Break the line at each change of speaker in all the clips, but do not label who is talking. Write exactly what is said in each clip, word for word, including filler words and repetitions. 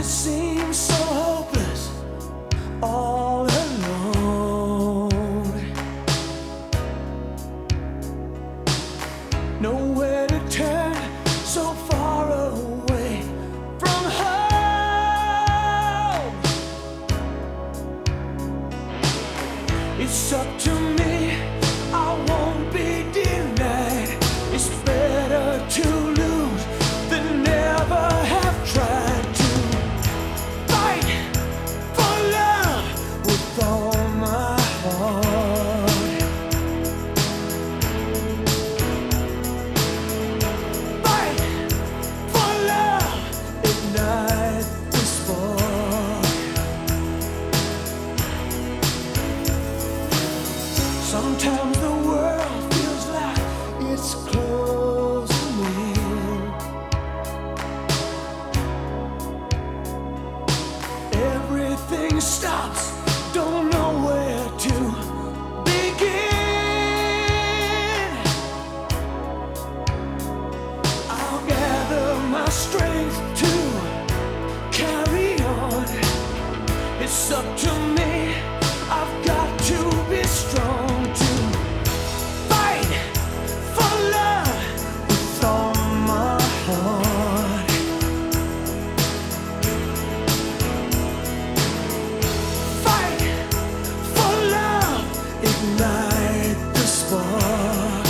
it seems so hopeless, all alone. Nowhere to turn, so far away from home. It's up to me, I won't be denied. It's better to lose than never have tried to fight for love with all my heart. Fight for love, ignite the spark. Sometimes the world feels like it's closing in. Everything stops, don't know where to begin. I'll gather my strength to carry on. It's up to me, I've got to be strong to fight for love with all my heart. Fight for love, ignite the spark.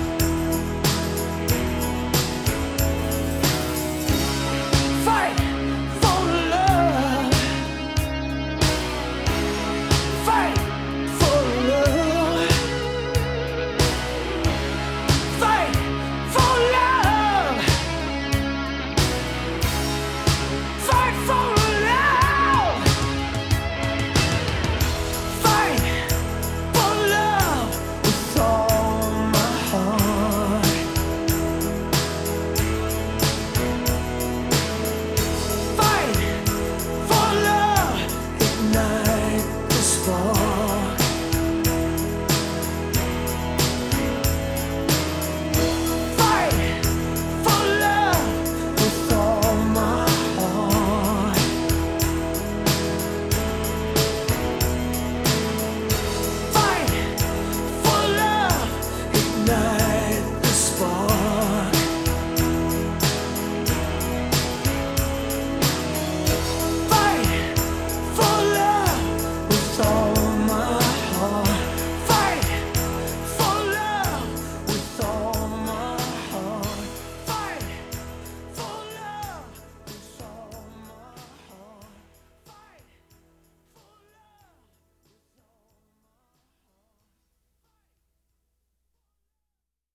Fight for love. Fight for love. Fight for love. Fight for love. Fight for love with all my heart. Fight for love, ignite the spark.